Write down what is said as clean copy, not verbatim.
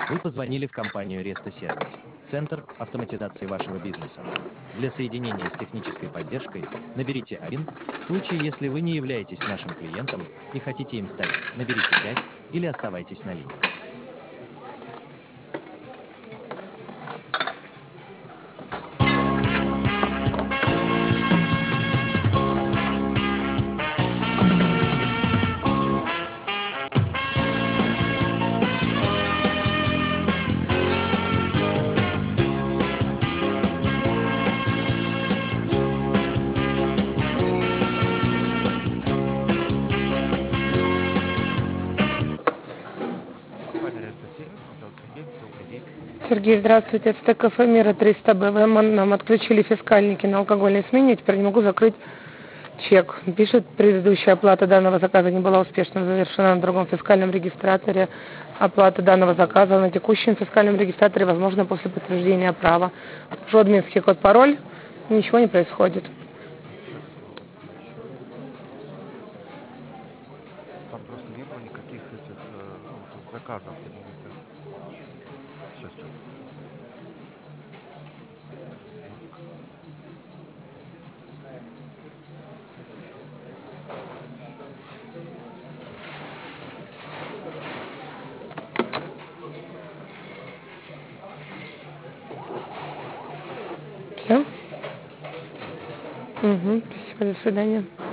Вы позвонили в компанию Resta Service, центр автоматизации вашего бизнеса. Для соединения с технической поддержкой наберите 1. В случае, если вы не являетесь нашим клиентом и хотите им стать, наберите 5 или оставайтесь на линии. Компания Реста Сервис, меня зовут Сергей, добрый день. Сергей, здравствуйте. Это ТКФ Мира 300Б. Вы нам отключили фискальники на алкогольной смене, теперь не могу закрыть чек. Пишет, предыдущая оплата данного заказа не была успешно завершена на другом фискальном регистраторе. Оплата данного заказа на текущем фискальном регистраторе возможно после подтверждения права. Ввожу админский код, пароль, ничего не происходит. Сейчас я его включу. Там просто не было никаких этих заказов именно. Сейчас. Так. Все? Да. Угу. Спасибо, до свидания.